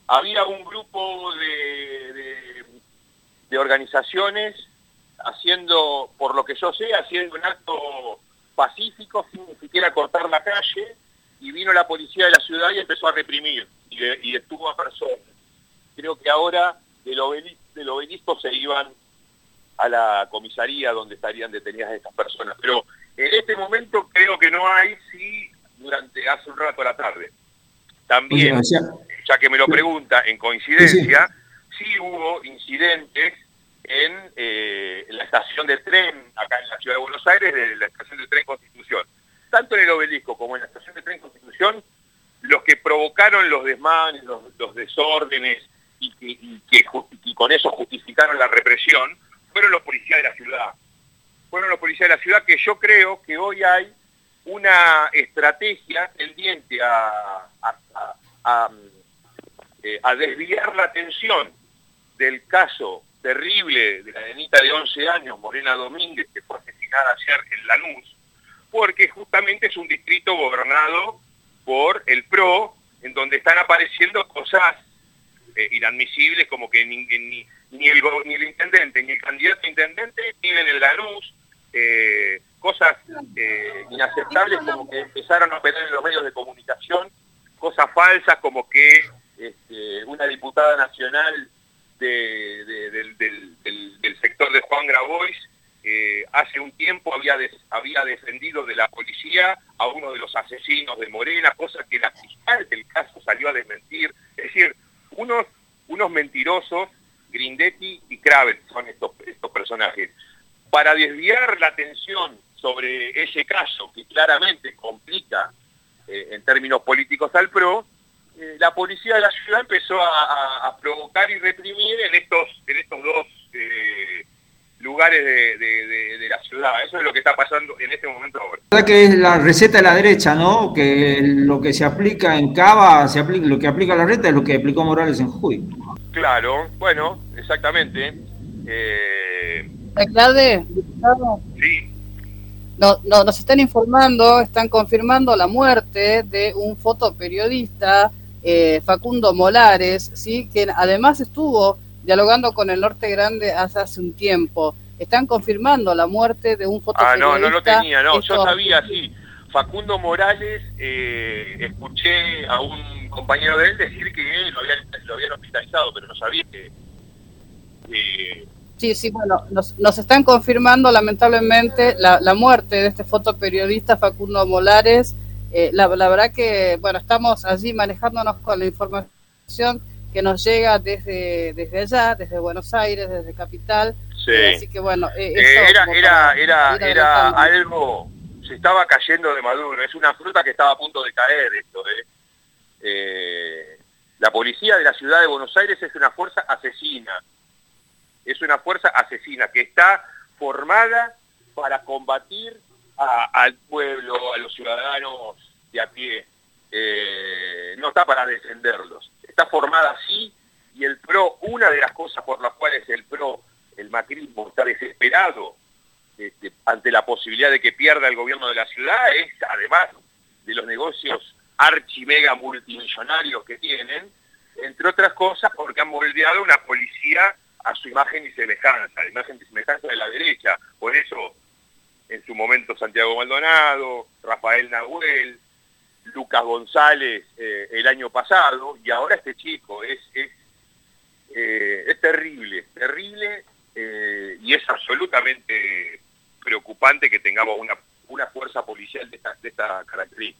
había un grupo de organizaciones haciendo, por lo que yo sé, haciendo un acto pacífico sin ni siquiera cortar la calle, y vino la policía de la ciudad y empezó a reprimir y detuvo a personas. Creo que ahora del obelisco se iban a la comisaría donde estarían detenidas estas personas, pero en este momento creo que no hay, sí, hace un rato a la tarde. También, ya que me lo pregunta, en coincidencia, sí hubo incidentes en la estación de tren, acá en la Ciudad de Buenos Aires, de la estación de tren Constitución. Tanto en el obelisco como en la estación de tren Constitución, los que provocaron los desmanes, los desórdenes, y con eso justificaron la represión, fueron los policías de la ciudad. Fueron los policías de la ciudad, que yo creo que hoy hay una estrategia tendiente a desviar la atención del caso terrible de la nenita de 11 años, Morena Domínguez, que fue asesinada ayer en Lanús, porque justamente es un distrito gobernado por el PRO, en donde están apareciendo cosas inadmisibles, como que ni el intendente ni el candidato a intendente viven en Lanús, cosas inaceptables como que empezaron a operar en los medios de comunicación, cosas falsas como que una diputada nacional del sector de Juan Grabois hace un tiempo había defendido de la policía a uno de los asesinos de Morena, cosa que la fiscal del caso salió a desmentir. Es decir, unos mentirosos, Grindetti y Kravet son estos personajes. Para desviar la atención sobre ese caso, que claramente complica en términos políticos al PRO, la policía de la ciudad empezó a provocar y reprimir en estos dos lugares de la ciudad. Eso es lo que está pasando en este momento ahora. La verdad que es la receta de la derecha, ¿no? Que lo que se aplica en Cava, lo que aplica la reta es lo que aplicó Morales en Jujuy. Claro, bueno, exactamente. Sí. Nos están informando, están confirmando la muerte de un fotoperiodista, Facundo Molares, ¿sí? Que además estuvo dialogando con el Norte Grande hace un tiempo. Están confirmando la muerte de un fotoperiodista. No lo tenía, no, yo sabía, sí. Facundo Morales, escuché a un compañero de él decir que lo habían hospitalizado, pero no sabía que... Sí, bueno, nos están confirmando lamentablemente la muerte de este fotoperiodista Facundo Molares. La verdad que, bueno, estamos allí manejándonos con la información que nos llega desde allá, desde Buenos Aires, desde Capital. Sí. Así que, bueno, era algo, se estaba cayendo de maduro, es una fruta que estaba a punto de caer esto. La policía de la ciudad de Buenos Aires es una fuerza asesina. Es una fuerza asesina que está formada para combatir al pueblo, a los ciudadanos de a pie. No está para defenderlos. Está formada así, y el PRO, una de las cosas por las cuales el PRO, el macrismo, está desesperado ante la posibilidad de que pierda el gobierno de la ciudad, es, además de los negocios archimega multimillonarios que tienen, entre otras cosas porque han moldeado una policía a su imagen y semejanza, la imagen y semejanza de la derecha. Por eso, en su momento, Santiago Maldonado, Rafael Nahuel, Lucas González el año pasado, y ahora este chico. Es terrible, y es absolutamente preocupante que tengamos una fuerza policial de esta característica.